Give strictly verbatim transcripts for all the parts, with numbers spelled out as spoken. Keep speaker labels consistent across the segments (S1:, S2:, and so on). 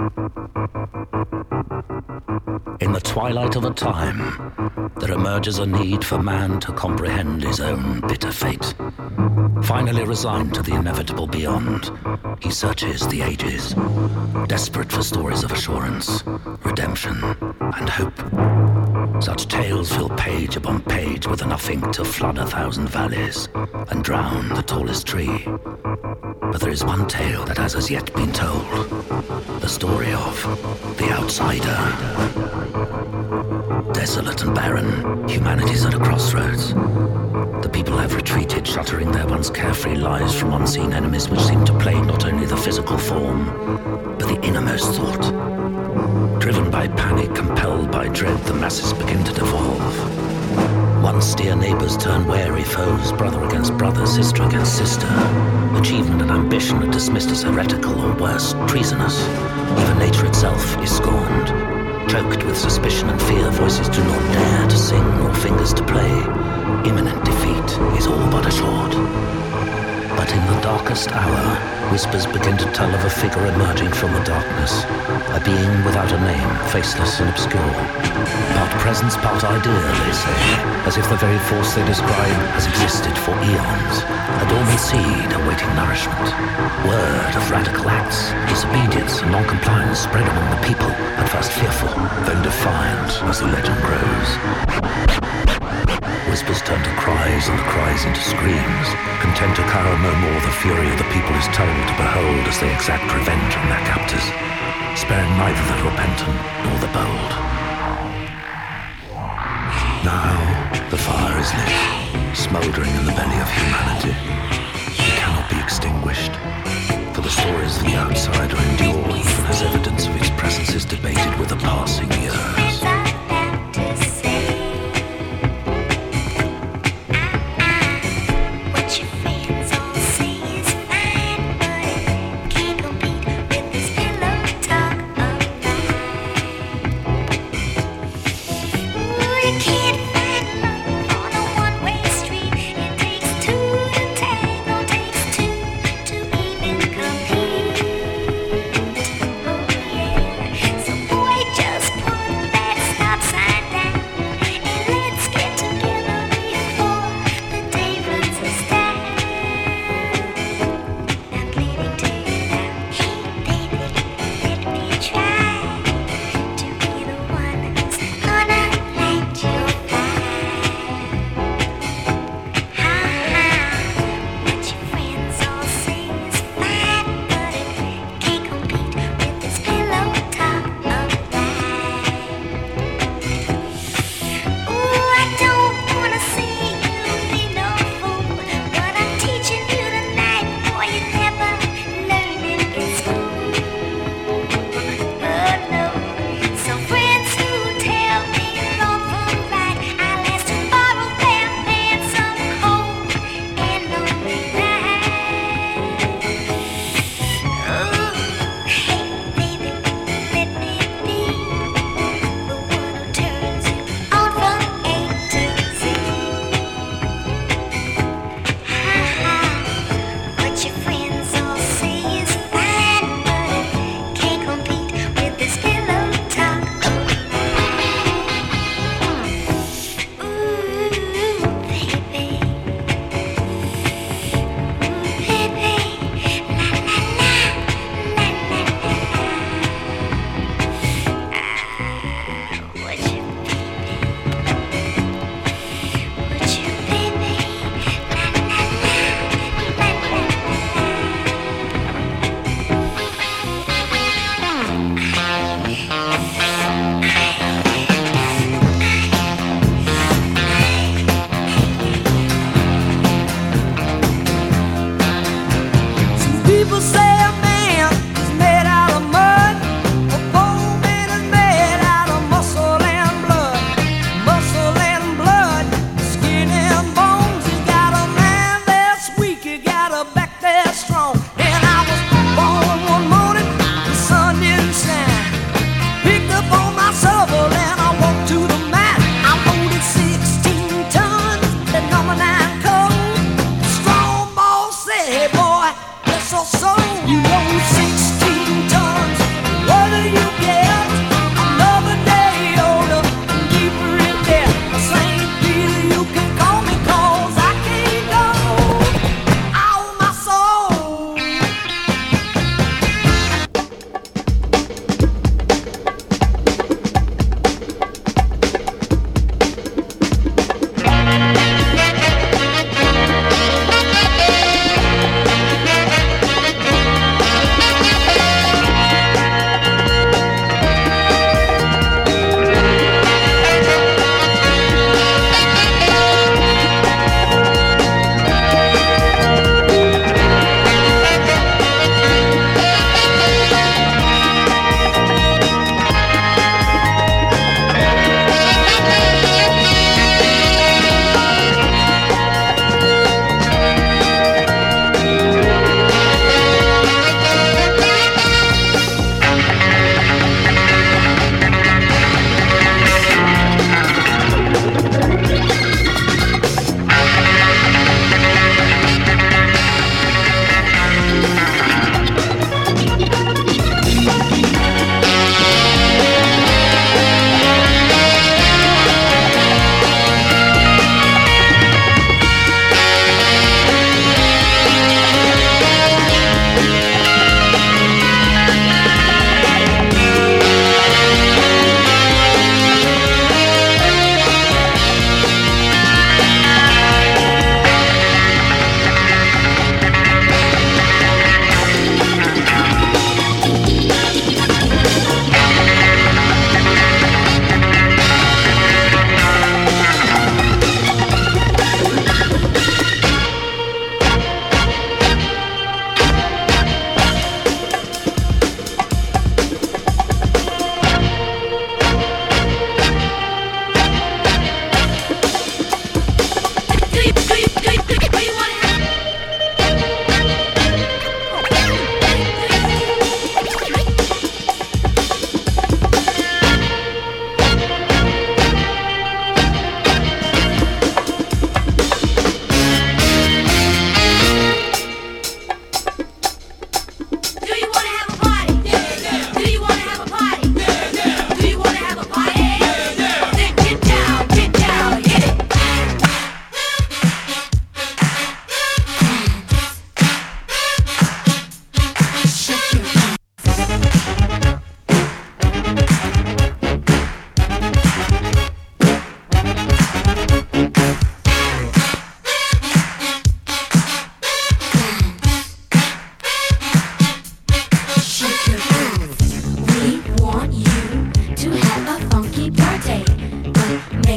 S1: In the twilight of a time, there emerges a need for man to comprehend his own bitter fate. Finally resigned to the inevitable beyond, he searches the ages, desperate for stories of assurance, redemption, and hope. Such tales fill page upon page with enough ink to flood a thousand valleys and drown the tallest tree. But there is one tale that has as yet been told, the story of the outsider. Desolate and barren, humanity's at a crossroads. The people have retreated, shuttering their once carefree lives from unseen enemies which seem to plague not only the physical form, but the innermost thought. Driven by panic, compelled by dread, the masses begin to devolve. Once dear neighbors turn wary foes, brother against brother, sister against sister. Achievement and ambition are dismissed as heretical or worse, treasonous. Even nature itself is scorned. Choked with suspicion and fear, voices do not dare to sing nor fingers to play. Imminent defeat is all but assured. But in the darkest hour, whispers begin to tell of a figure emerging from the darkness, a being without a name, faceless and obscure. Part presence, part idea, they say, as if the very force they describe has existed for eons, a dormant seed awaiting nourishment. Word of radical acts, disobedience and non-compliance spread among the people, at first fearful, then defiant as the legend grows. Whispers turn to cries and the cries into screams, content to cower no more the fury of the people is told to behold as they exact revenge on their captors, sparing neither the repentant nor the bold. Now the fire is lit, smouldering in the belly of humanity. It cannot be extinguished, for the stories of the outsider endure even as evidence of its presence is debated with the passing years.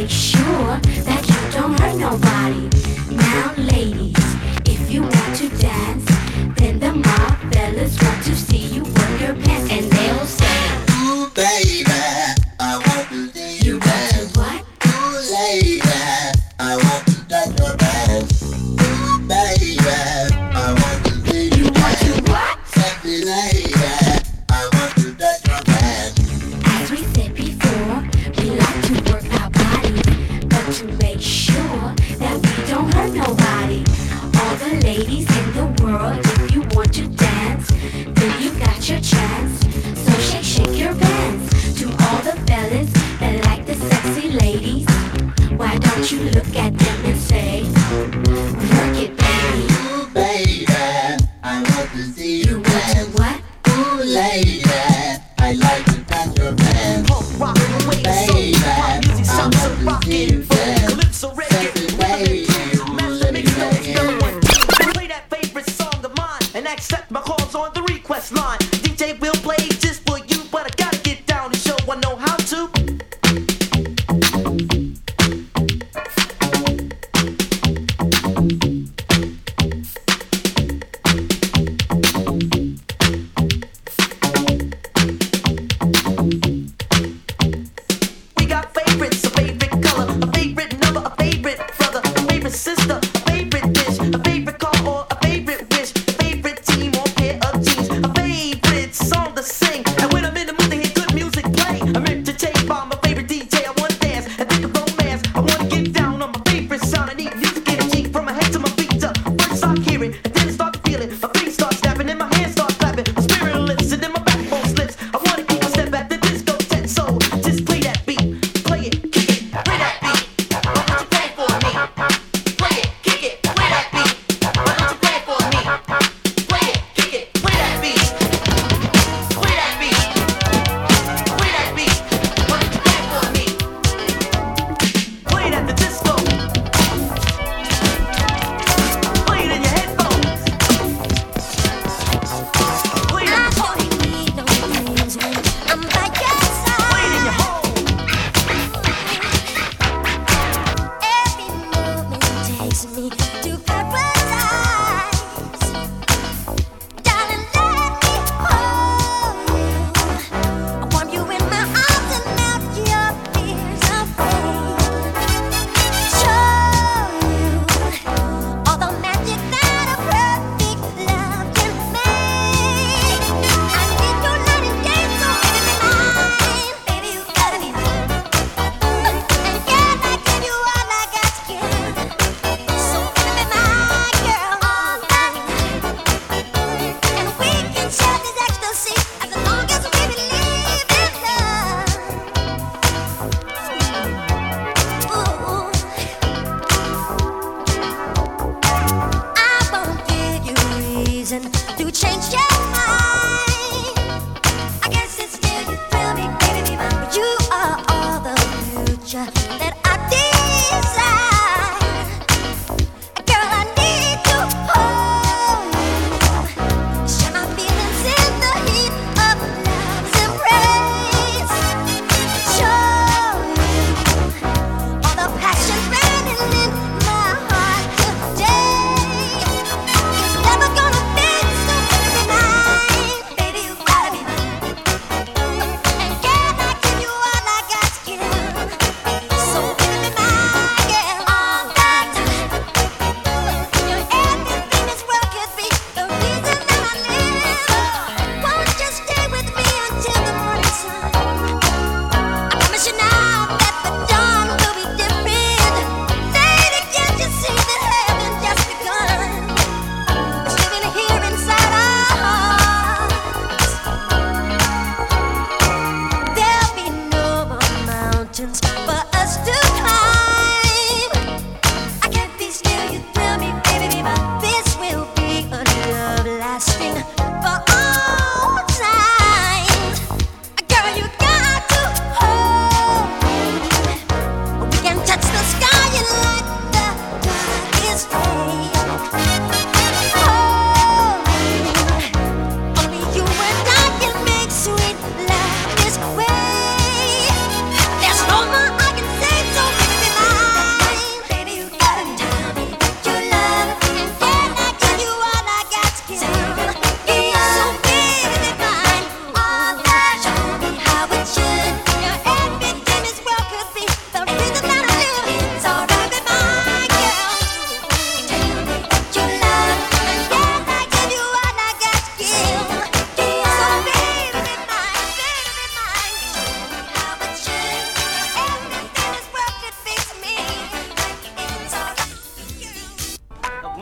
S2: make sure that you don't hurt nobody. Now ladies, if you want to dance, then the mob fellas want to see you work your pants, and they'll say,
S3: ooh baby, I want to see you,
S2: you
S3: dance.
S2: want to what?
S3: Ooh lady, I want to touch your pants. Ooh baby, I want to see you,
S2: You want
S3: dance.
S2: to what?
S3: Sexy lady, I want to touch your pants.
S2: As we said before, we like to work our bodies, but to make sure that we don't hurt nobody. All the ladies in the world, if you want to dance, then you got your chance. So shake, shake your pants. To all the fellas that like the sexy ladies, why don't you look at them and say, work it, baby.
S3: Ooh baby, I want to see you,
S2: You want to
S3: dance.
S2: what?
S3: Ooh lady, I like to touch your pants.
S4: Punk rock away,
S3: Baby,
S4: so pop music
S3: I
S4: sounds so
S3: want to see
S4: rockin'.
S3: you
S4: Funk,
S3: dance.
S4: calypso,
S3: Sexy
S4: reggae,
S3: lady,
S4: rhythm, master mix notes,
S3: yeah.
S4: number one. Play that favorite song of mine and accept my calls on the request line. D J will play just for you, but I gotta get down and show I know how to.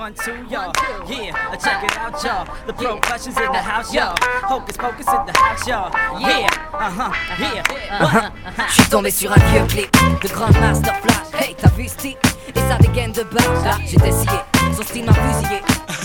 S5: one, two, y'all. Yeah, check it out, y'all. The percussion's in the house, y'all. Hocus pocus in the house, y'all. Yeah, uh-huh, yeah.
S6: Uh-huh. J'suis tombé sur un vieux clip de Grandmaster Flash. Hey, t'as vu ce type? Et sa dégaine de base. Là, j'étais scié, son style m'a fusillé.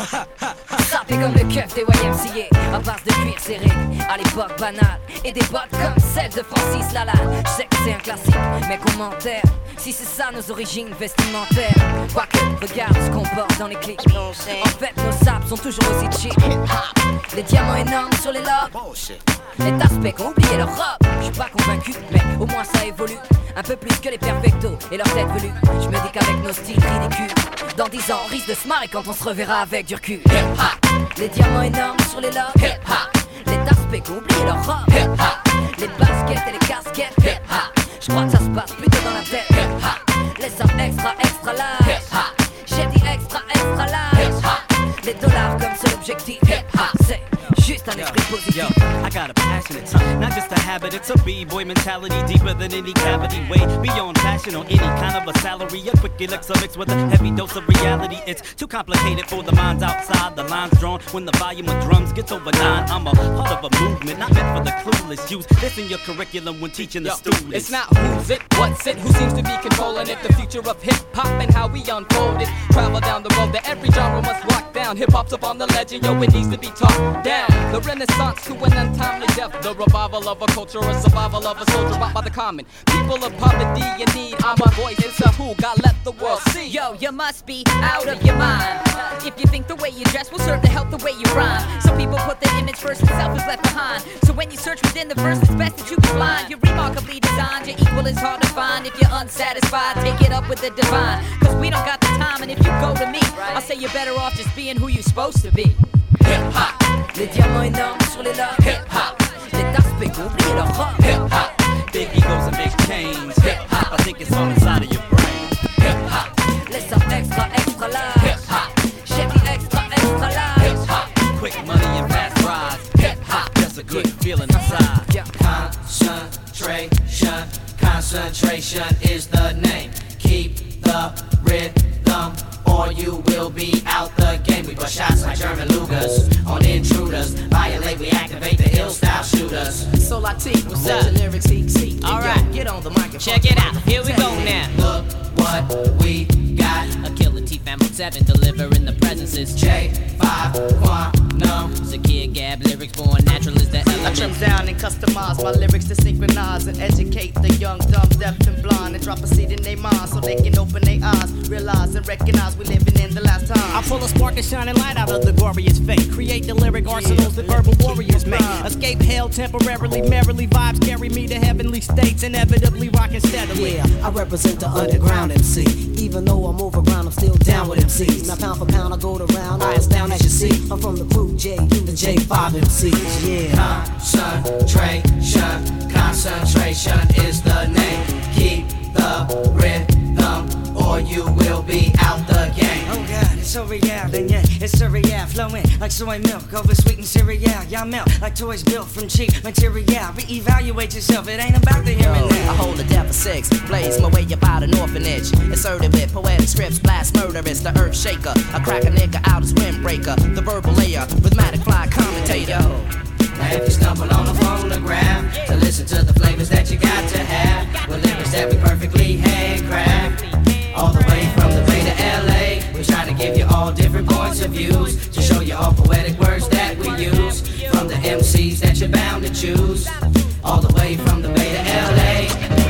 S6: Ça fait comme le keuf des Y M C A, à base de cuir serré, à l'époque banale. Et des bottes comme celles de Francis Lalanne. J'sais que c'est un classique, mais commentaire, si c'est ça nos origines vestimentaires. Quoique, regarde ce qu'on porte dans les clips. En fait, nos sapes sont toujours aussi cheap. Les diamants énormes sur les lobes, les aspects ont oublié leur robe. J'suis pas convaincu, mais au moins ça évolue. Un peu plus que les perfectos et leur tête velue. J'me dis qu'avec nos styles ridicules, dans dix ans on risque de se marrer quand on se reverra avec du recul. Hip-hop, les diamants énormes sur les lobes. Hip-hop, les aspects ont oublié leur robe. Hip-hop, les baskets et les casquettes. Hip-hop, j'crois que ça se passe plutôt dans la tête. Hip-hop, les sommes extra extra large. Hip-hop, j'ai dit extra extra large. Hip-hop, les dollars comme seul objectif. Hip-hop, c'est juste un esprit positif.
S5: Yo, I got a passionate tongue, not just a habit, it's a b-boy mentality deeper than any cavity. Way beyond passion or any kind of a salary. A quick elixir mixed with a heavy dose of reality. It's too complicated for the minds outside. The lines drawn when the volume of drums gets over nine. I'm a part of a movement, not meant for the clueless. Use this in your curriculum when teaching the Yo, students.
S7: It's not who's it, what's it, who seems to be controlling it. The future of hip-hop and how we unfold it. Travel down the road that every genre must lock down. Hip-hop's up on the legend, yo, it needs to be taught down. The renaissance to an untimely death. The revival of a culture, a survival of a soldier brought by the common people of poverty in need. I'm a voice, it's a who, God let the world see.
S8: Yo, you must be out of your mind if you think the way you dress will serve to help the way you rhyme. Some people put their image first and self is left behind. So when you search within the verse, it's best that you be blind. You're remarkably designed, your equal is hard to find. If you're unsatisfied, take it up with the divine. Cause we don't got the time, and if you go to me, I'll say you're better off just being who you're supposed to be.
S6: Hip-hop, les diamants énormes sur les lobes. Hip-hop, les aspects ont oublié leur robe.
S5: Hip-hop, big egos and big chains. Hip-hop, I think it's on the side of your brain.
S6: Hip-hop, les sommes extra extra large. Hip-hop, j'ai dit extra extra large.
S5: Hip-hop, quick money and fast rides. Hip-hop, that's a good feeling inside.
S9: Concentration, concentration is the name. Keep the rhythm or you will be out the game. We bust shots like German Lugers on intruders. Violate, we activate the ill style shooters.
S7: So Latif, what's up? The lyrics seek, seek.
S9: Alright,
S7: get on the microphone.
S8: Check it out, here we go now.
S9: Look what we got.
S8: A killer T Family seven delivering the presences.
S9: J five Quantum.
S8: Zakir Gab lyrics born natural is the element.
S7: I trim down and customize my lyrics to synchronize and educate the young, dumb, deaf, and blind, and drop a seed in their minds so they can open their eyes, realize and recognize we living in the last time.
S10: I pull a spark and shining light out of the glorious fate. Create the lyric arsenals that verbal warriors make. Escape hell temporarily, merrily vibes carry me to heavenly states, inevitably rocking steadily.
S11: Yeah, I represent the underground M C. Even though I'm overground, I'm still down with M Cs. Now pound for pound, I go around, I astound as you see. I'm from the crew J, you the J five M Cs. Yeah.
S9: Concentration, concentration is the name. Keep the rhythm or you will be out the game.
S12: Oh God, it's so real, and yet it's surreal. Flowing like soy milk over sweetened cereal. Y'all melt like toys built from cheap material. Reevaluate yourself, it ain't about the here and now.
S7: I hold a depth of six, blaze my way about an orphanage. Inserted with poetic scripts, blast murderous, the earth shaker. I crack a nigga out as windbreaker. The verbal layer, rhythmatic fly commentator.
S9: Now if you stumble on a phonograph to listen to the flavors that you got to have, with lyrics that we perfectly handcraft, all the way from the Bay to L A, we try to give you all different points of views to show you all poetic words that we use from the M Cs that you're bound to choose, all the way from the Bay to L A.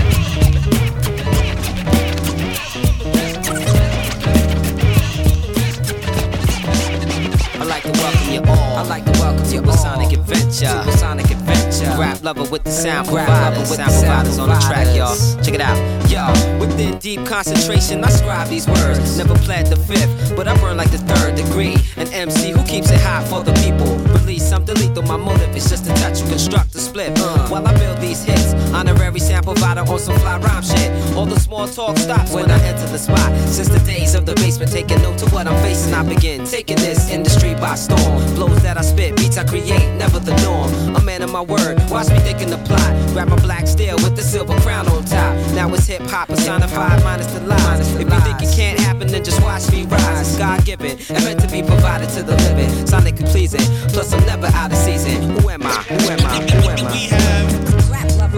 S7: I like to welcome you all. I like to welcome you all. Supersonic Adventure. Supersonic Adventure. Rap lover with the sound provider. With the providers on the track, y'all. Check it out. Yo, within deep concentration, I scribe these words. Never pled the fifth, but I burn like the third degree. An M C who keeps it hot for the people. Release something lethal. My motive is just to touch you, construct a split. Uh, while I build these hits, honorary sound provider on some fly rhyme shit. All the small talk stops when I enter the spot. Since the days of the basement, taking note to what I'm facing, I begin taking this industry by storm. Flows that I spit, beats I create, never the norm. A man of my word, watch me thinking the plot. Grab my black steel with the silver crown on top. Now it's hip hop personified minus the lies. If you think it can't happen, then just watch me rise. God given and meant to be provided to the living. Sonically pleasing, plus I'm never out of season. Who am I? Who am I? Who am I? We have rap lover.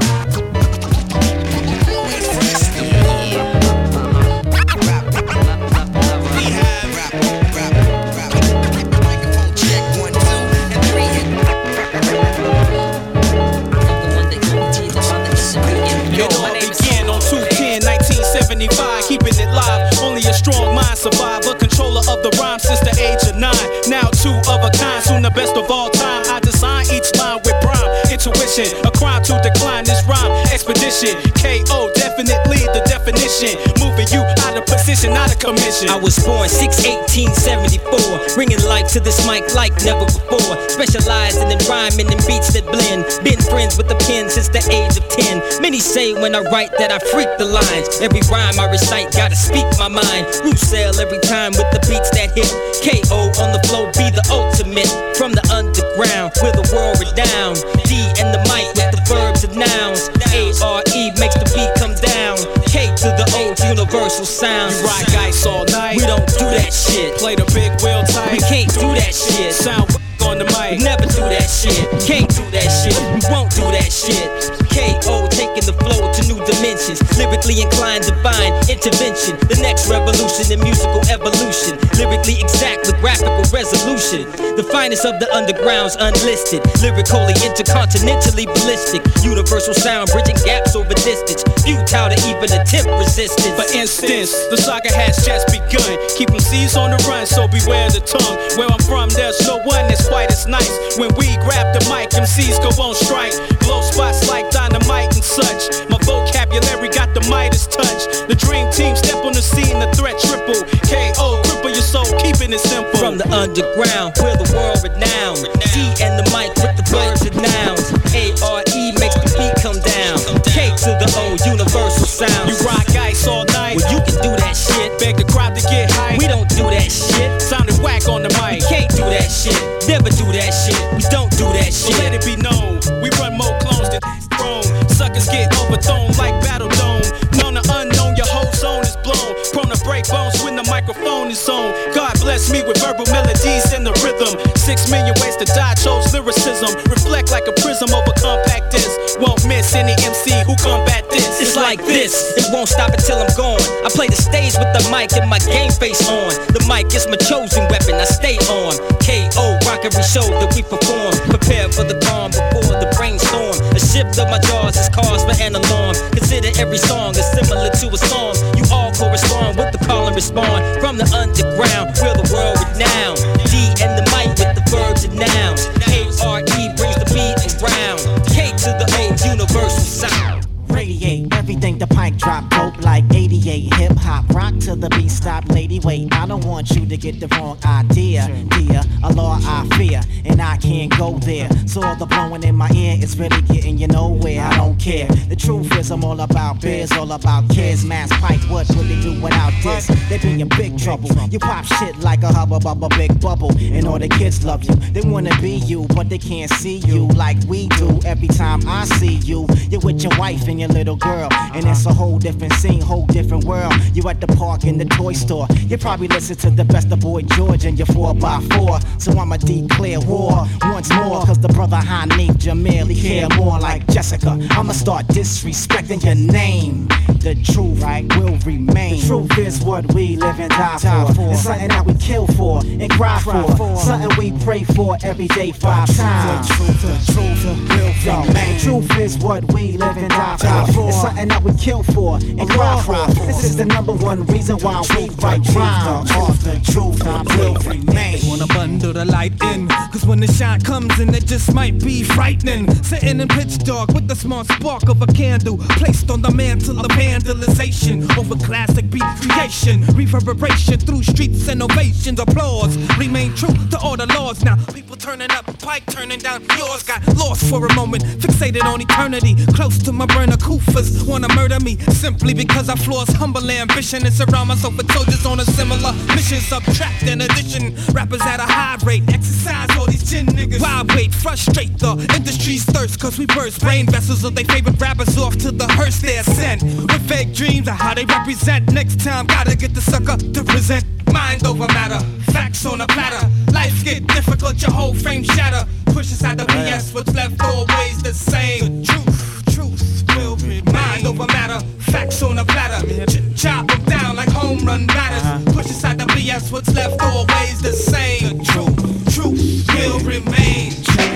S13: Keeping it live, only a strong mind survive. A controller of the rhyme since the age of nine. Now two of a kind, soon the best of all time. I design each line with prime intuition. A crime to decline this rhyme expedition. K O definitely the definition. Moving you out of position, out of commission.
S14: I was born six eighteen seventy-four, bringing life to this mic like never before. Specializing in rhyming and beats that blend. Been friends with the pen since the age of ten. Many say when I write that I freak the lines. Every rhyme I recite gotta speak my mind. Root sell every time with the beats that hit. K O on the flow be the ultimate. From the underground, we're the world renowned. D and the mic with the verbs and nouns. A R E makes the beat come down. K to the O, universal sound.
S13: You rock ice all night.
S14: We don't do that shit.
S13: Play the big wheel tight.
S14: We can't do that shit.
S13: Sound on the mic.
S14: We never do that shit. Can't do that shit. We won't do that shit. K O taking the flow to new dimensions. Lyrically inclined, divine intervention. The next revolution in musical evolution. Lyrically exact with graphical resolution. The finest of the underground's unlisted. Lyrically intercontinentally ballistic. Universal sound bridging gaps over distance. Futile to even attempt resistance.
S13: For instance, the saga has just begun. Keep them C's on the run, so beware the tongue. Where I'm from, there's no one that's quite as nice. When we grab the mic, M Cs go on strike. Blow spots like dynamite and such. My vocabulary got the Midas touch. The dream team step on the scene, the threat triple. K O, cripple your soul, keeping it simple.
S14: From the underground, we're the world renowned. D and the mic with the verbs and nouns. A R E makes the beat come down. K to the O, universal sound.
S13: You rock ice all night.
S14: Well, you can do that shit.
S13: Beg the crowd to get hype.
S14: We don't do that shit.
S13: Sounded whack on the mic.
S14: We can't do that shit. Never do that shit. We don't do that shit.
S13: So let it be known, we run more clones than Rome. Suckers get overthrown like Battle Dome. Known to unknown, your whole zone is blown. Prone to break bones when the microphone is on. God bless me with verbal melodies and the rhythm. Six million ways to die, chose lyricism. Reflect like a prism over compact disc. Won't miss any M C who combat this.
S14: It's like this, it won't stop until I'm gone. I play the stage with the mic and my game face on. The mic is my chosen weapon, I stay on. K O, rock every show that we perform. Prepare for the calm before the brainstorm. A shift of my jaws is cause for an alarm. Consider every song is similar to a song. You all correspond with the call and respond. From the underground, we're the world renowned. D and the mic with the verbs and nouns. A R E brings the beat around. K to the O, universal sound.
S15: Radiate everything, the pike drop dope like eighty-eight. Hip hop rock to the beat, stop lady, wait. I don't want you to get the wrong idea, dear. A law I fear, and I can't go there. So all the blowing in my ear is really getting you nowhere. I don't care. The truth is I'm all about biz, all about kids. Mass Pike, what would they do without this? They be in big trouble. You pop shit like a hubba bubba big bubble, and all the kids love you. They wanna be you, but they can't see you like we do. Every time I see you, you're with your wife and your little girl, and it's a whole different scene, whole different world. You at the park in the toy store. You probably listen to the best of Boy George and your four by four. So I'ma declare war once more, cause the brother high named Jamil, he care more like Jessica. I'ma start disrespecting your name. The truth right will remain. The truth is what we live and die for. It's something that we kill for and cry for. Something we pray for every day five times. The truth, the truth will remain. The truth is what we live and die for. It's something that we kill for and cry for. This is the number one reason why we write rhymes. Off the truth will remain.
S16: Wanna bundle the light in, cause when the shine comes in, it just might be frightening. Sitting in pitch dark with the small speed. spark of a candle placed on the mantle of vandalization over classic beat creation, reverberation through streets and ovations, applause. Remain true to all the laws. Now people turning up, Pike turning down. Yours got lost for a moment, fixated on eternity. Close to my burner Kufas wanna murder me simply because I floors humble ambition and surround myself with soldiers on a similar mission. Subtract and addition, rappers at a high rate. Exercise all these chin niggas. Vibrate, frustrate the industry's thirst, cause we burst brain vessels of they favorite rappers off to the hearse they're sent with vague dreams of how they represent. Next time, gotta get the sucker to present. Mind over matter, facts on a platter. Life get difficult, your whole frame shatter. Push aside the B S, what's left always the same. The truth, truth will be mind over matter. Facts on a platter, Ch- chop them down like home run batters. Push aside the B S, what's left always the same. The truth, truth will remain.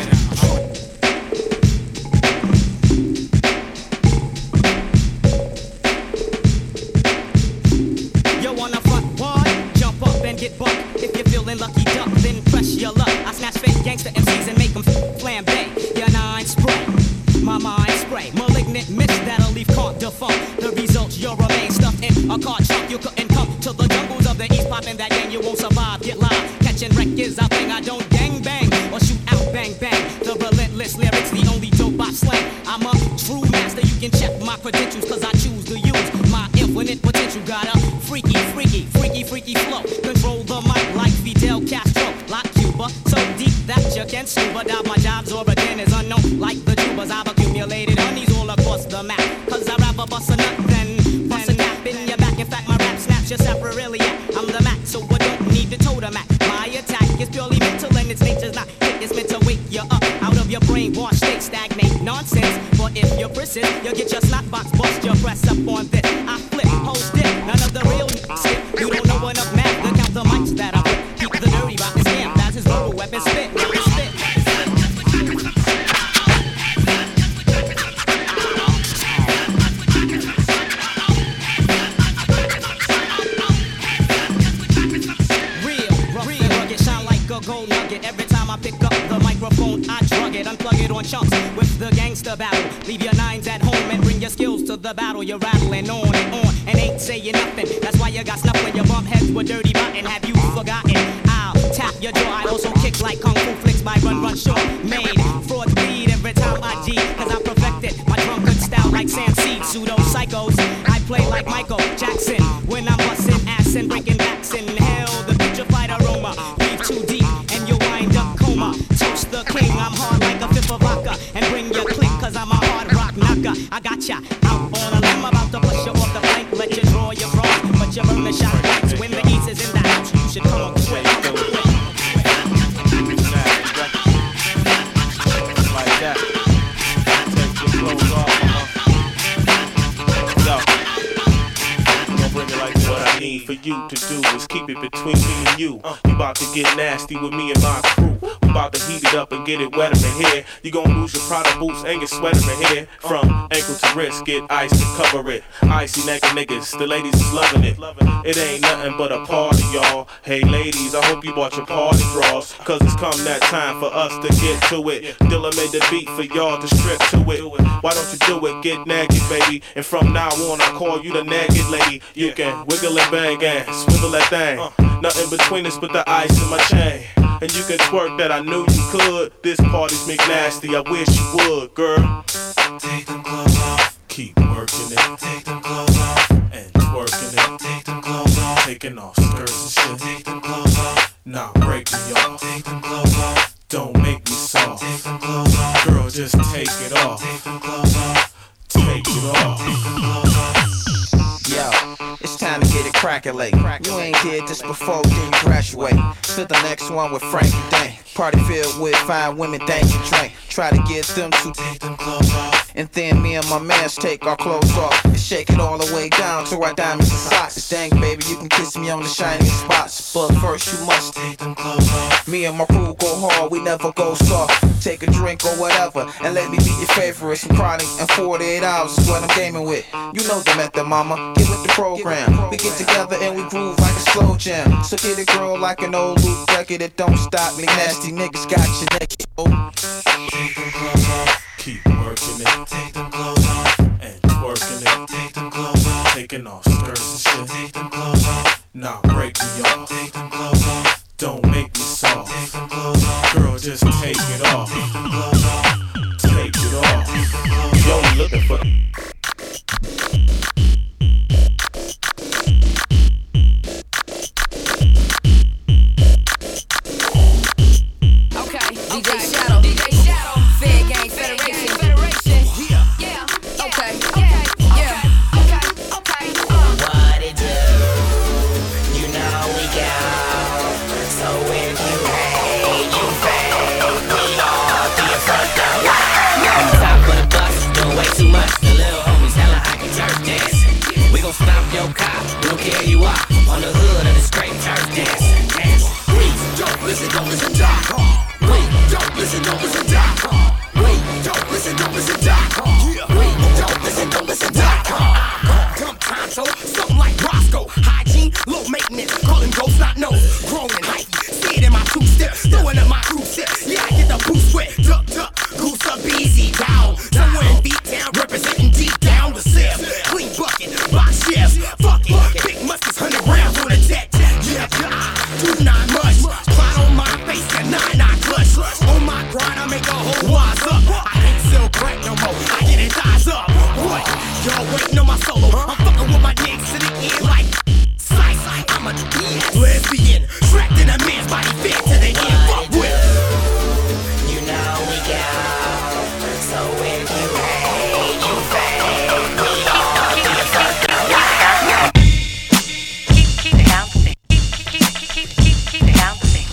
S10: Get bucked. If you're feeling lucky duck, then press your luck. I snatch fake gangster M Cs and make them flambe. Your nine spray, my mind spray. Malignant mist that'll leave caught defunct. The results, you'll remain stuffed in a car trunk. You couldn't come to the jungles of the east. Popping that gang, you won't survive. Get live. Catching wreck is a thing. I don't gang bang or shoot out bang bang. The relentless lyrics, the only dope I slang. I'm a true master. You can check my credentials, cause I choose to use my infinite potential. Got a freaky, freaky, freaky, freaky flow. Control the mic like Fidel Castro, like Cuba. So deep that you can scuba dive. My job's origin is unknown, like the tubers. I've accumulated honeys all across the map. Cause I rap a bust a nut, then bust a nap in your back. In fact, my rap snaps your saprarilia. I'm the Mac, so I don't need to totem Mac. My attack is purely mental and its nature's not hit. It's meant to wake you up out of your brainwash state, stagnate nonsense. But if you're persist, you'll get your snot box bust. Your press up on this. I flip, hold stick, none of the real shit. You don't know enough math to count the mics that I put. Keep the dirty rotten scam, that's his verbal weapon spit. Weapon spit. Real, real, rugged, shine like a gold nugget. Every time I pick up the microphone, I drug it, unplug it on chunks with the gangster battle. Leave your nines at home and bring your skills to the battle. You're rattling on and on and ain't saying nothing. That's why you got snuff when you bump heads with dirty rotten. Have you forgotten? I'll tap your jaw. I also kick like kung fu flicks by Run Run Shaw. Made fraud bleed every time I G, cause I perfected my drunkard style like Sam Seed. Pseudo psychos, I play like Michael Jackson when I'm busting ass and breaking backs. Inhale the putrefied aroma, breathe too deep and you wind up coma. Toast the king, I'm hard like a fifth of vodka. And bring your click, cause I'm a hard rock knocker. I got ya out on a limb, about to push you off the plank. Let you draw your cross, but you burn the shot lights. When the east is in the house, you should come up quick.
S17: Like that. Take your clothes off, uh-huh. Yo. I'm gonna bring it like this. What I need for you to do is keep it between me and you. You about to get nasty with me and my crew. We about to heat it up and get it wetter in here. You gon' lose your Prada boots and your sweater in here. From ankle to wrist, get ice to cover it. Icy naked niggas, the ladies is loving it. It ain't nothing but a party, y'all. Hey ladies, I hope you bought your party drawers, cause it's come that time for us to get to it. Dilla made the beat for y'all to strip to it. Why don't you do it? Get naked, baby. And from now on, I call you the naked lady. You can wiggle and bang and swivel that thing. Nothing between us but the ice in my chain. And you can twerk that, I knew you could. This party's McNasty, I wish you would, girl. Take them clothes off. Keep working it. Take them clothes off. And twerking it. Take them clothes off. Taking off skirts and shit. Take them clothes off. Nah, break me off. Take them clothes off. Don't make me soft. Take them clothes off. Girl, just take it off. Take them clothes off. Take it off. Take them clothes off.
S18: Yo, it's time to get it crackin'. You ain't did this before, then you graduate. To the next one with Frankie Dang. Party filled with fine women, dang and drink. Try to get them to take them clothes off. And then me and my mans take our clothes off and shake it all the way down to our diamonds and socks. Dang, baby, you can kiss me on the shining spots, but first you must take them clothes off. Me and my crew go hard, we never go soft. Take a drink or whatever, and let me be your favorite. Some chronic and forty-eight hours is what I'm gaming with. You know the method, mama. Get with the program. We get together and we groove like a slow jam. So get a girl like an old loop record that don't stop me. Nasty niggas got you naked. Oh.
S17: Take them clothes off. Keep working it. Take them clothes taking off skirts and shit. Take them clothes off. Nah, break me off. Take them clothes off. Don't make me soft. Take them clothes off. Girl, just take it off. Take them clothes off. Take it off. Yo, looking for.
S6: Okay, D J Shadow, D J Shadow, Fair Gang Federation, Federation. Yeah, yeah, okay, okay, yeah, okay, okay.
S9: What it do? You know we go. So if you hate, you fake. We all be a front door. On the top of the bus, doing way too much. The little homies hella hype turf dancing. We gon' stop your cop, we don't care you are. On the hood of the straight turf dancing. Please don't listen, don't listen, Doc. Wait, don't listen, don't listen, Doc. Wait, don't listen, don't listen, Doc. Wait, don't listen, don't listen, Doc. Dumb tonto, something like Roscoe. Hygiene, low maintenance, calling ghosts, not nose. Growing hypey, see it in my two steps, throwing up my group steps. Yeah, I get the boost wet, duck, duck, goose up, easy down. Somewhere in beat down, representing deep down the cells. Clean bucket, box shells, fuck it. Big muskets, hundred rounds on the deck. Yeah, yeah, do not much. Plot on my face, got nine, nine clutch. On my grind, I make a whole wise up. I ain't sell crack no more, I get it thighs up. What? Y'all waiting on my solo? I'm fucking with my niggas to the end like slice. I'm a lesbian, trapped in a man's body, fed to the end. Fuck with. You know we go. So if you hate, you fake. We all be a front door. Keep, keep it bouncing. Keep, keep, keep, keep, keep it bouncing.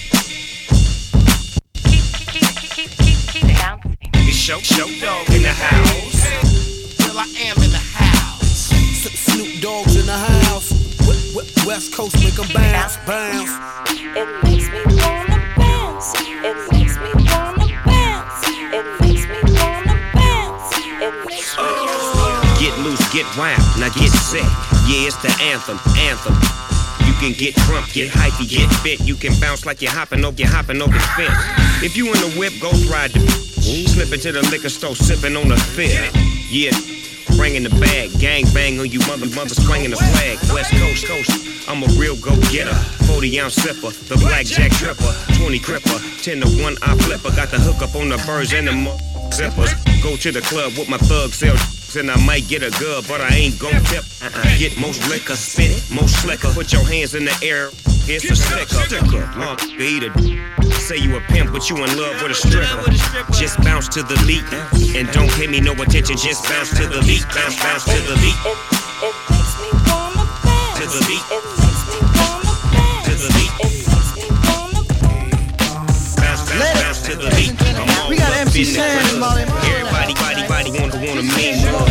S9: Keep, keep, keep, keep, keep, keep it bouncing.
S19: It's Show Show Dog in the house.
S16: Well, I am in the house. Snoop Dogg's in the house. West Coast make 'em bounce, bounce.
S2: It makes me wanna bounce. It makes me wanna bounce. It makes me wanna bounce. It makes me wanna
S19: Get loose, get wild, now get sick. Yeah, it's the anthem, anthem. You can get drunk, get hypey, get fit. You can bounce like you're hopping over, you're hopping over the fence. If you in the whip, ghost ride the slip into the liquor store, sipping on the fit. Yeah, bringing the bag, gang bang on you mother, mother swinging the flag. West Coast, coast, I'm a real go-getter. forty ounce sipper, the blackjack tripper, twenty cripper, ten to one eye flipper. Got the hook up on the birds and the mo- zippers. Go to the club with my thug sell. And I might get a good, but I ain't gon' tip. Uh-uh. Get most liquor, spit it, most slicker. Put your hands in the air, here's a sticker. Sticker, uh, eat it. Say you a pimp, but you in love with a stripper. Just bounce to the beat, and don't pay me no attention. Just bounce to the beat, bounce, bounce to the beat.
S2: It, it makes me wanna bounce.
S19: To the beat.
S2: It makes me wanna bounce.
S19: To the beat.
S2: It makes me wanna bounce.
S19: Bounce, bounce, bounce to the beat.
S11: We got M C Shan and Molly.
S19: Everybody, body, body wanna wanna make more.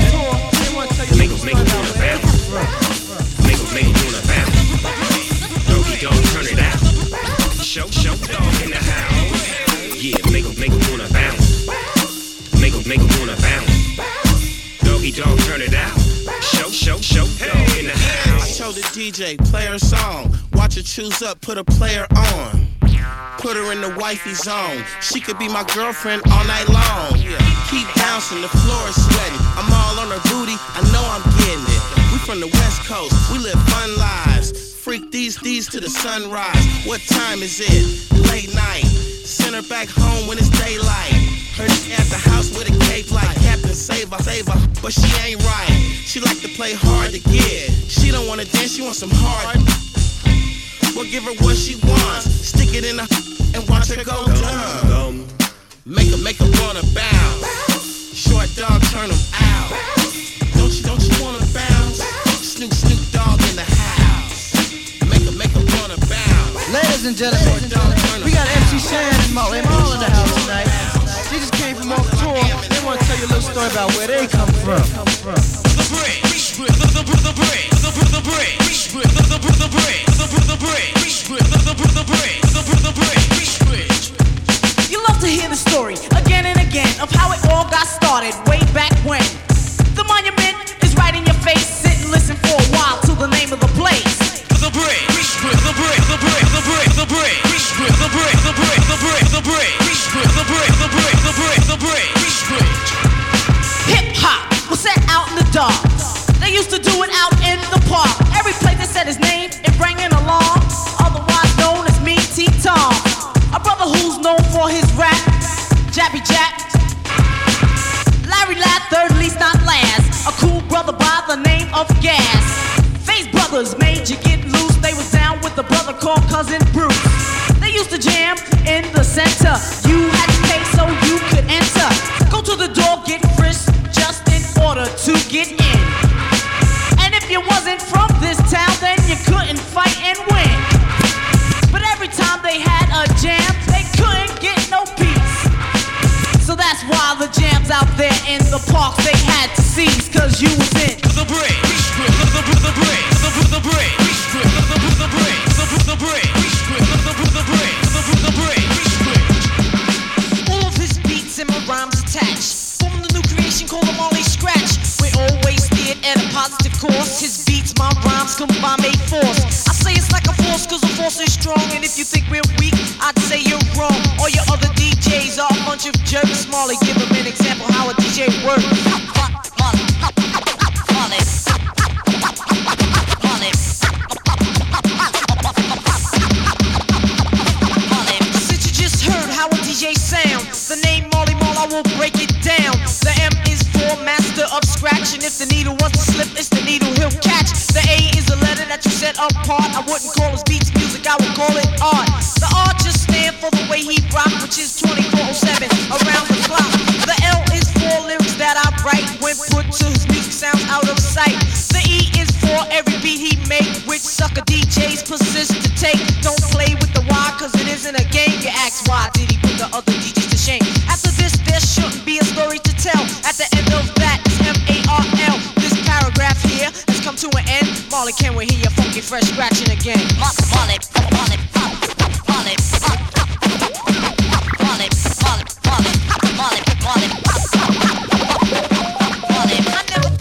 S19: Make 'em, make 'em wanna bounce. Make 'em, make 'em wanna bounce. Doggy dog, turn it out. Show, show dog in the house. Yeah, make 'em, make 'em wanna bounce. Make 'em, make 'em wanna bounce. Doggy dog, turn it out. Show, show, show dog in the house.
S16: I told the D J, play her song. Watch her choose up, put a player on. Put her in the wifey zone. She could be my girlfriend all night long. Keep bouncing, the floor is sweating. I'm all on her booty, I know I'm getting it. We from the West Coast, we live fun lives. Freak these these to the sunrise. What time is it? Late night. Send her back home when it's daylight. Her at the house with a cape like Captain Save her, save her, but she ain't right. She like to play hard to get. She don't wanna dance, she wants some hard. We'll give her what she wants. Stick it in her and watch her go down. Make her, make her wanna bounce. Short dog, turn them out. Don't you, don't you wanna bounce? Snoop, Snoop Dogg in the house. Make her, make her wanna bounce.
S11: Ladies and gentlemen, we got M C Shan and Mo. They're all in the house tonight. They just came from off tour. They want to tell you a little story about where they come from.
S16: The bread, the bread, the bread, the bread, the bread, the bread, the bread, the bread, the bread, the bread.
S20: You love to hear the story again and again of how it all got started way back when. The monument is right in your face. Sit and listen for a while to the name of the place.
S16: The bread, the bread, the bread, the bread, the bread, the bread, the bread, the bread, the bread, the bread, the bread, the bread, the bread, the bread, the bread.
S20: Hip hop was set out in the dark. They used to do it out in of gas. Phase Brothers made you get loose. They was down with a brother called Cousin Bruce. They used to jam in the center. You had to pay so you could enter. Go to the door, get frisked just in order to get in. And if you wasn't from this town, then you couldn't fight and win. But every time they had a jam, they couldn't get no peace. So that's why the jams out there in the parks they had to seize, cause you was in the break, the break, the break, the break, the break, the break, the break, the break. All of his beats and my rhymes attached, forming the new creation called the Marley Scratch. We're always steered at a positive course. His beats, my rhymes combine made force. I say it's like a force cause the force is strong. And if you think we're weak, I'd say you're wrong. All your other D Js are a bunch of jerks. Marley, give them an example how a D J works. Marley, Marley, Marley, Marley. Since you just heard how a D J sounds, the name Marley Marl, I will break it down. The M is for master of scratch, and if the needle wants to slip, it's the needle he'll catch. The A is a letter that you set apart. I wouldn't call his beats music, I would call it art. The R just stand for the way he rock, which is twenty-four oh seven around the clock. The L is for lyrics that I write. When put to his music sounds out of sight. The E is for every beat he make, which sucker D Js persist to take. Don't play with the Y, cause it isn't a game. You ask why did he put the other D Js to shame. After this, there shouldn't be a story to tell. At the end of that, it's M A R L. This paragraph here has come to an end. Marley, can we hear your funky fresh scratching again? Marley, Marley, Marley, Marley, Marley, Marley, Marley, Marley, Marley, Marley. I never.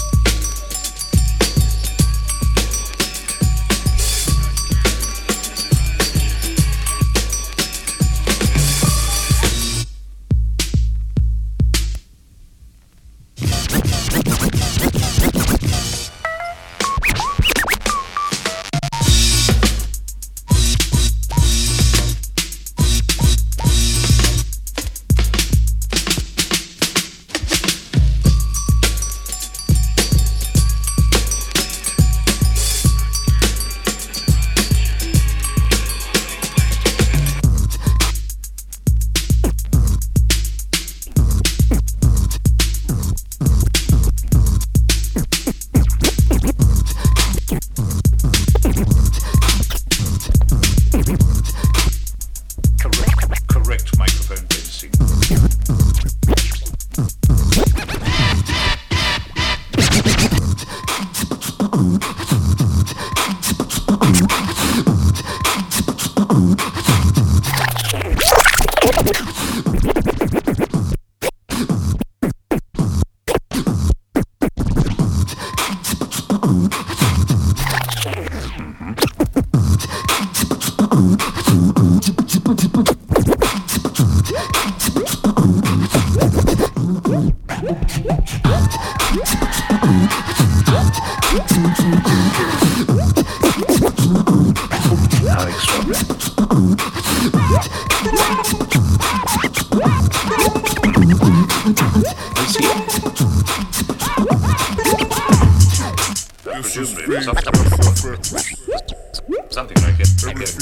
S21: Something like it. Like a,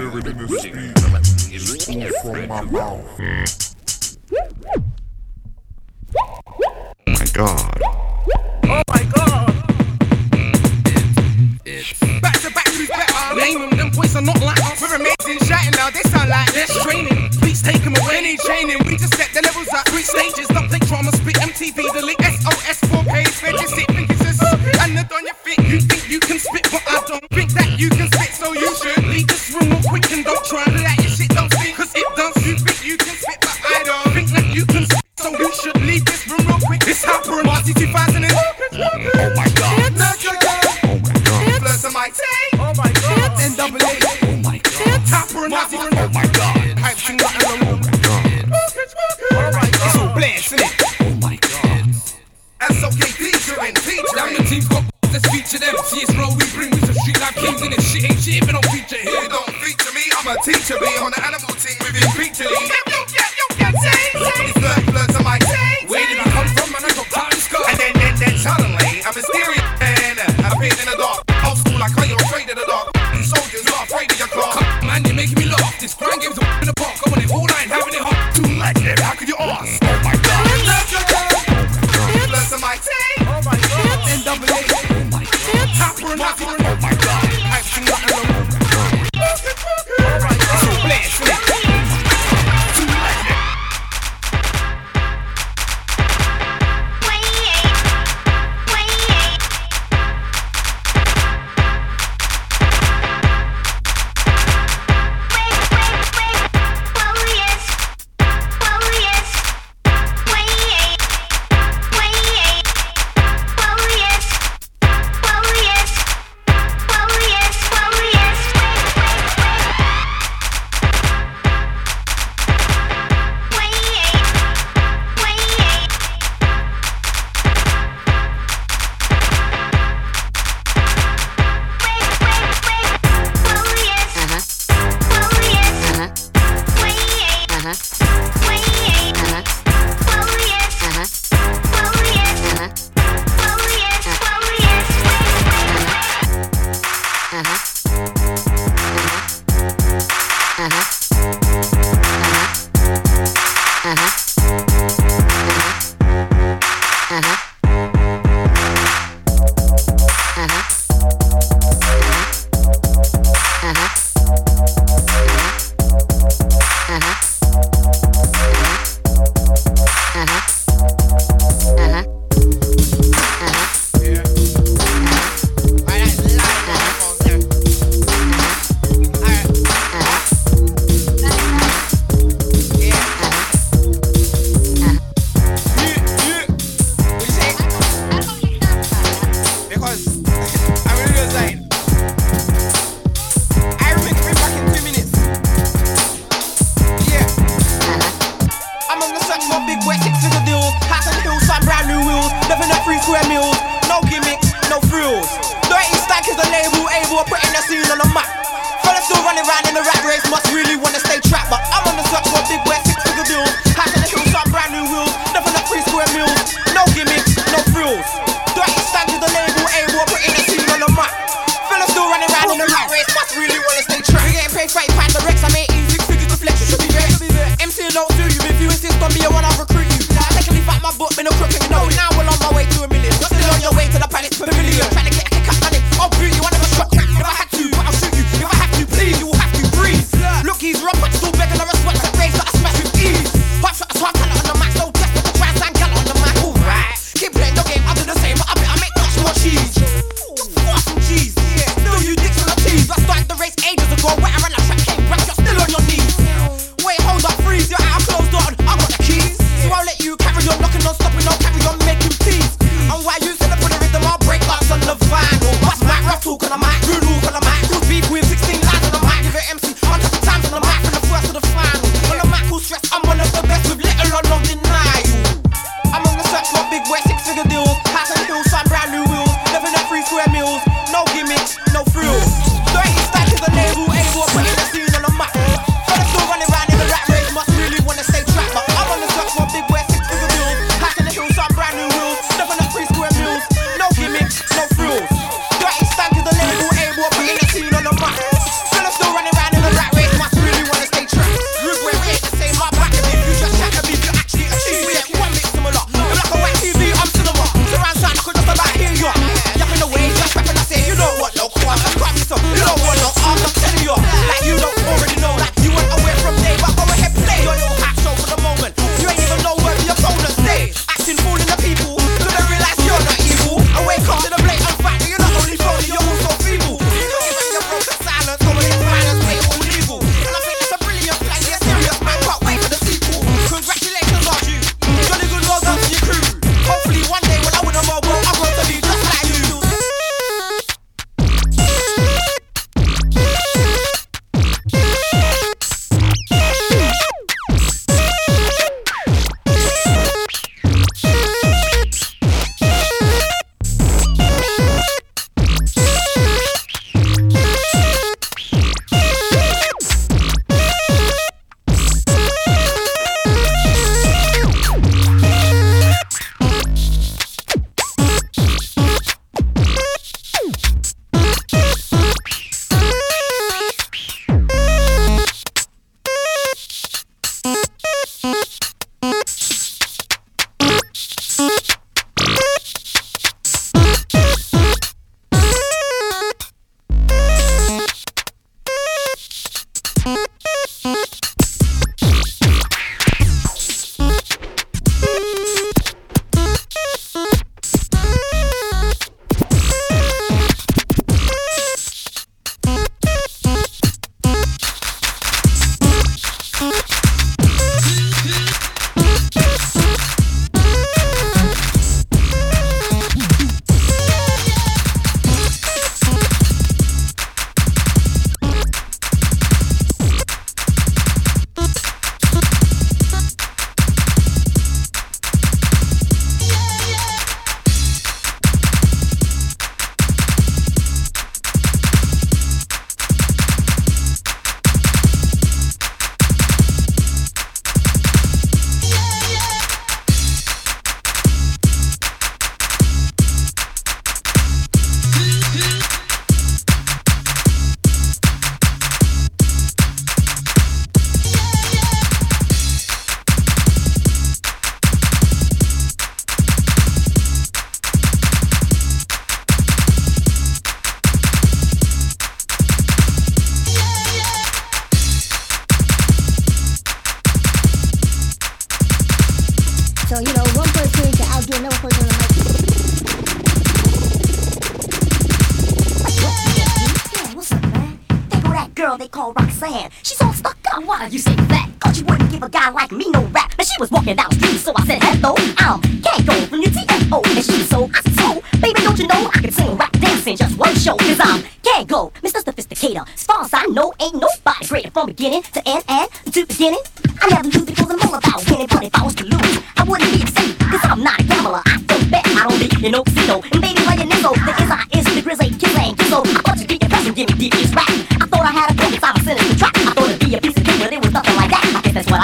S21: from my mouth.
S22: Oh my god.
S16: Oh my god. Back to back, who's better? Name them, them boys are not like us. We're amazing, shouting now, they sound like this training. Please take them away, any training. We just set the levels at three stages. Don't take drama, spit M T V, the link S O S four Ks. Where you sit, think it's a and the on your feet. You think you can spit, but I don't think that you can spit, so you should leave this room real quick and don't try to let your shit don't spit, cause it does. You think you can spit, but I don't think that you can spit, so you should leave this room real quick. It's happening, Marty two thousand and oh my god. Oh my god. Bless my tape. Oh my god. N double A. Oh my god. Tapper and Marty. Oh my god. Hype thing got along. Oh my god. Oh my god. It's all blessed, isn't it? Oh my god. S O K featuring, featuring. Down the team's got let's feature them. See it's bro, we bring with some street life kings in this shit. Ain't shit if it don't feature here. You don't feature me, I'm a teacher. Be on the animal team with his feature. You get, you get, you get, say, say. Flirt, flirt to my say. Where did I come from, man? I got cotton skull. And then, then, then suddenly, I'm mysterious. And
S1: on the mic. Fellas still running around in the rat race, must really wanna stay trapped. But I'm on the search for a big wet six figure deals. House on the hill, some brand new wheels. Never enough free square meals. No gimmicks, no frills. Dirty stand to the label, A-War, putting the scene on the mic. Fellas still running around in the rat race, must really wanna stay trapped. We getting paid fight, find the Rex, I made easy figures to flex, you should be there. M C don't do you, if you insist on me, I wanna recruit you. Take a leaf out my book, been a crook, and you know it. Now we're on my way to a million. You're still on your way to the palace pavilion. Trying to get a kick up money. I'll boot you, I never shot crack. If I had to, but I'll shoot you. If I have to, please, you will have to breathe. Look, he's rough, but still begging a respect to raise that I smash with ease. Pop shot, hard color on the mic, so desperate to try and sound gala on the mic. Alright, keep playing your game, I'll do the same, but I bet I make much more cheese. Fuck some cheese, yeah. Still you dicks on the tease. I started the race ages ago, where I ran a track, came back, you're still on your knees. Wait, hold up, freeze, you're out, closed door, I got the keys. So I'll let you carry on, knocking on, stopping, I'll carry on, making peace. And while you set up for the rhythm, I'll break us on the vinyl. Bust mic, rough talk on the mic, rude walk on the mic. Good beef with sixteen lines on the mic. Give it M C hundreds of times on the mic, from the first to the final. On the mic, who's stressed, I'm one of the best with little or no denial. I'm on the search for a big wet six figure deals. House on the hill, some brand new wheels. Living at free square meals. No gimmicks, no frills. Dirty stack is the label, A-War, putting the scene on the mic. Fellas still running around in the rat race, must really wanna stay trapped. But I'm on the search for a big wet six figure deals. House on the hill, some brand new wheels. Living at free square meals. No gimmicks, no frills. Dirty stack is the label, A-War, putting the scene on the mic. Fellas still running around in the rat race, must really wanna stay trapped. Rude where we ain't the same, my back of me. You just chat to me, you actually achieve. We ain't one bit similar. In black and white T V, I'm cinema. Surround sound, I could just about hear you. Yapping away, just rapping, I say, you don't want no quad. Grab yourself, you don't want no arm, I'm telling you. Like you don't already know, like you went away from day, but go ahead, play your little hat show for the moment. You ain't even know where the opponents stay. Acting fooling the people, so they realize you're not evil. I wake up to the blatant fact that you're not only phony, you're also feeble. You don't even your broken silence, come and hit violence, play all legal. And I think it's a brilliant plan, yeah, serious man, can't wait for the sequel. Congratulations on you, jolly good well done to your crew. Hopefully one day when I win a mobile, I'll grow to be just like you.
S22: So, you know, one person to outdo another person on the mic. Yeah, what's up, man? There go that girl they call Roxanne. She's all stuck up. Why you say that? Cause she wouldn't give a guy like me no rap. But she was walking down the street, so I said, hello, I'm Kango from your T F O. And she so, I said, so, baby, don't you know I can sing, rap, dance in just one show? Cause I'm Kango, Mister Sophisticator. As far as I know, ain't nobody greater from beginning to end and to beginning. I never lose because I'm all about winning, but if I was to lose, I wouldn't be upset, cause I'm not a gambler. I don't bet, I don't be, you know, casino. And baby, like a nizzo, the is I is the grizzly, kiss ain't gizzo. I want you to get your best and give me devious rap.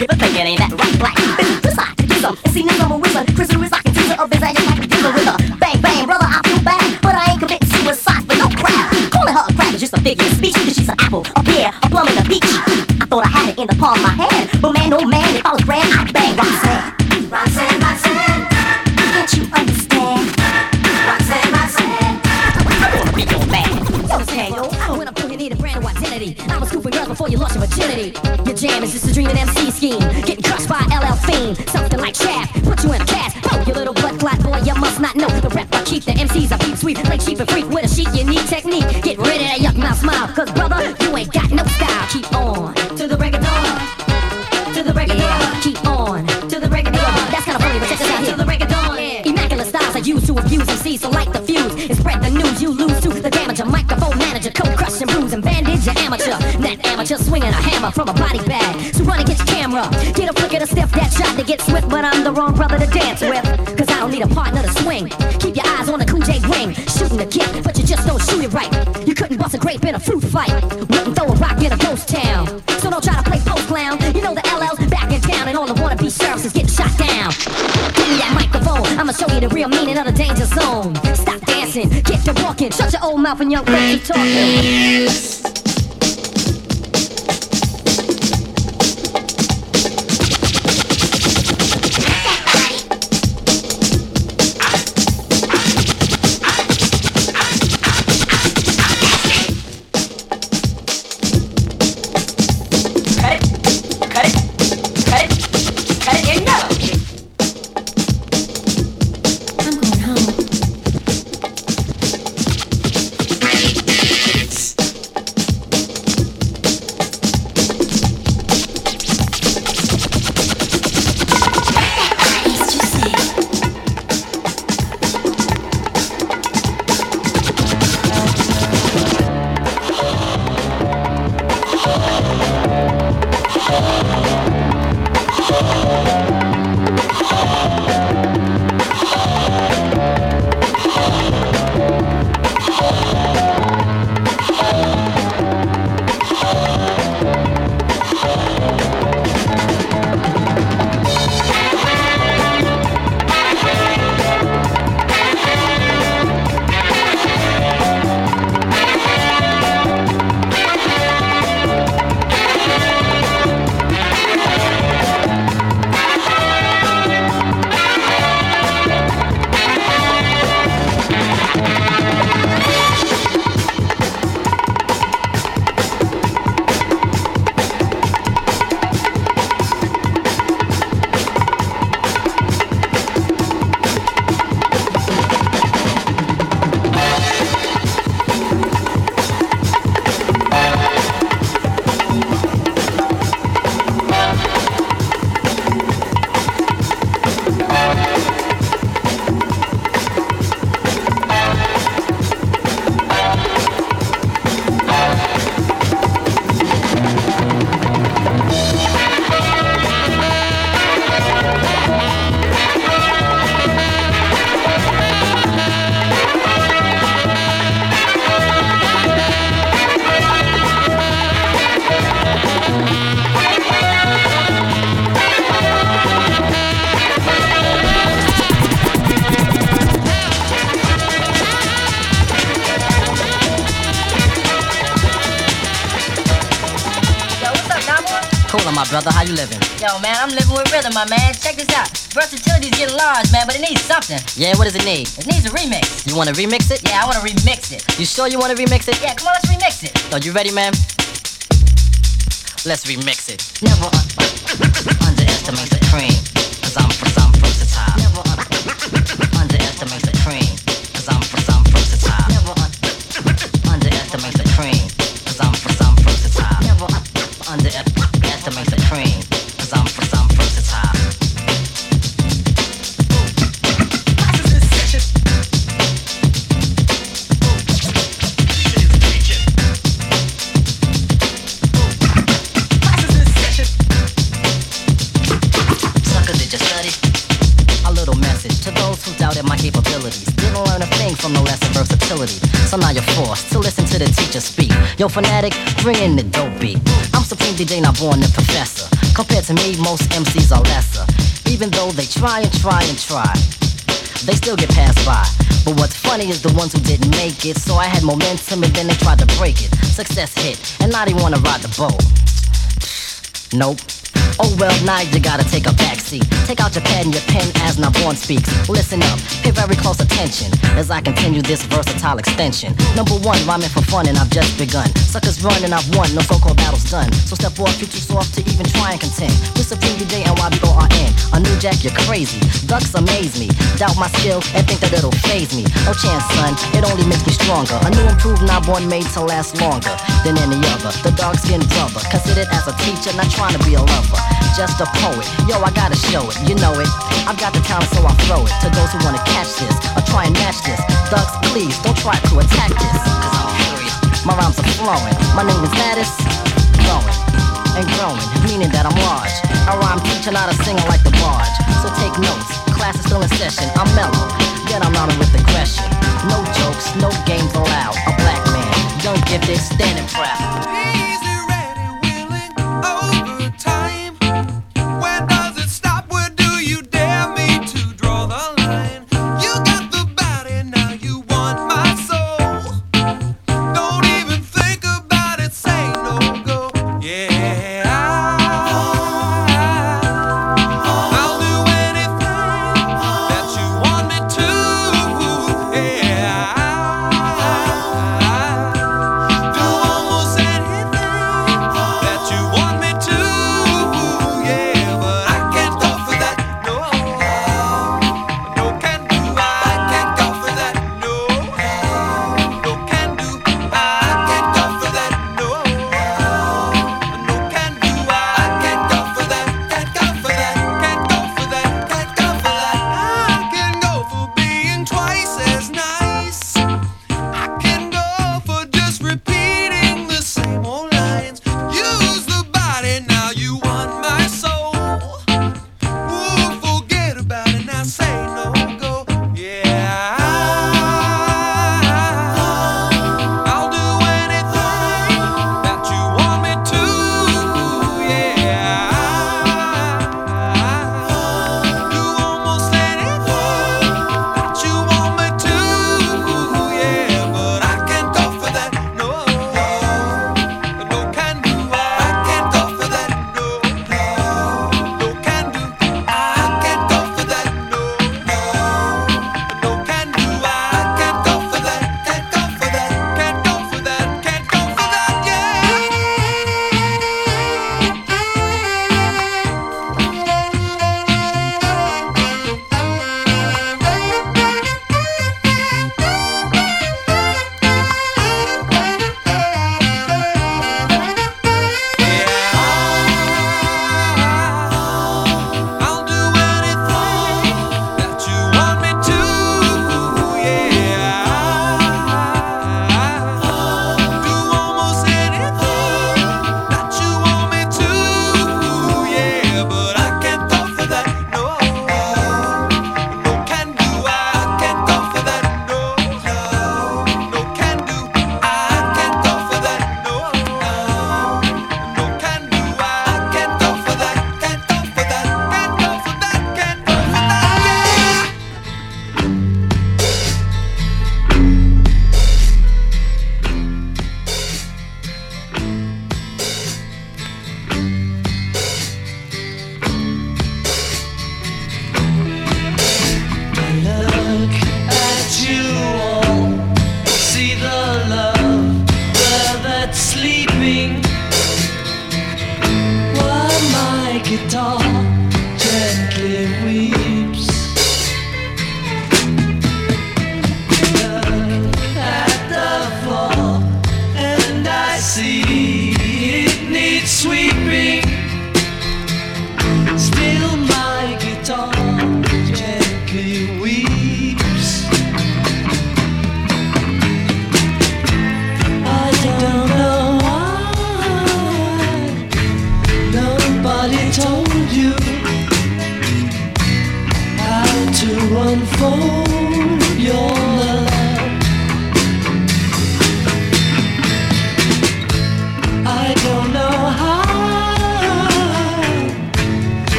S22: keep it thinking, ain't that right? Black, bitch, this side, get some, and see this number with a Christian is like a teaser of his ass, like a dealer with a bang, bang, brother, I feel bad, but I ain't committing suicide for no crap. Calling her a crap is just a figure of speech, cause she's an apple, a pear, a plum, and a peach. I thought I had it in the palm of my hand, but man, oh man, if I was grand, I'd bang Roxanne. Roxanne, Roxanne, can't you understand? Roxanne, Roxanne, I wanna be your man. Okay, yo, I went up to you need a brand new identity. I was scooping girls before you lost your virginity. Your jam is just a dreaming M C scheme, getting crushed by L L Fiend. Something like Shaft, put you in a cast. Oh, you little blood clot boy, you must not know the rep I keep. The M Cs I keep sweep, play cheap and freak with a chic, unique technique. Get rid of that yuck mouth smile, cause brother, you ain't got no style. Keep on to the break of dawn, to the break of dawn. Keep on to the break of dawn. That's kinda funny, but check this out here. To the break of dawn. Yeah. Immaculate styles are used to abuse M Cs, so light the fuse and spread the news. You lose to the damage of microphone manager, cold crush and bruise and bandage your amateur. That amateur swinging a hammer from a body bag. So run and get your camera, get a flick of the stiff that shot to get swift, but I'm the wrong brother to dance with, cause I don't need a partner to swing. Keep your eyes on the Cool J ring, shooting the kid, but you just don't shoot it right. You couldn't bust a grape in a fruit fight, wouldn't throw a rock in a ghost town. So don't try to play post clown. You know the L L's back in town, and all the wannabe sheriffs is getting shot down. Give me that microphone, I'ma show you the real meaning of the danger zone. Stop dancing, get to walking, shut your old mouth and your face talking.
S3: Brother, how you living?
S4: Yo, man, I'm living with rhythm, my man. Check this out. Versatility's getting large, man, but it needs something.
S3: Yeah, what does it need?
S4: It needs a remix.
S3: You wanna remix it?
S4: Yeah, I wanna remix it.
S3: You sure you wanna remix it?
S4: Yeah, come on, let's remix it.
S3: Are you ready, man? Let's remix it.
S4: Never un- underestimate the cream, cause I'm, cause I'm versatile. Never un- underestimate the cream, cause I'm, cause I'm versatile. Never un- underestimate the cream, cause I'm, cause I'm versatile. Never un- underestimate the cream, cause I'm, cause I'm versatile.
S3: Sucker, did you study? A little message to those who doubted my capability. abilities. Didn't learn a thing from the lesson versatility. So now you're forced to listen to the teacher speak. Yo, fanatic, bring in the dope beat. I'm Supreme D J, not born a professor. Compared to me, most M Cs are lesser. Even though they try and try and try, they still get passed by. But what's funny is the ones who didn't make it. So I had momentum and then they tried to break it. Success hit, and now they wanna ride the boat. Nope. Oh well, now you gotta take a backseat. Take out your pad and your pen as Nabon speaks. Listen up, pay very close attention as I continue this versatile extension. Number one, rhyming for fun and I've just begun. Suckers run and I've won, no so-called battles done. So step off, you're too soft to even try and contend. With Supreme D J and Y B O R N. A new jack, you're crazy. Ducks amaze me. Doubt my skill and think that it'll phase me. No chance, son, it only makes me stronger. A new improved Nabon made to last longer than any other. The dark-skinned brother, considered as a teacher, not trying to be a lover. Just a poet, yo, I gotta show it, you know it. I've got the talent, so I throw it to those who wanna catch this or try and match this. Thugs, please don't try to attack this, cause I'm furious. My rhymes are flowing. My name is Lattice, growing and growing, meaning that I'm large. I rhyme teacher, not a singer like the barge. So take notes, class is still in session. I'm mellow, yet I'm not with aggression. No jokes, no games allowed. A black man, young, gifted, standing proud.
S5: Almost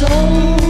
S5: soul.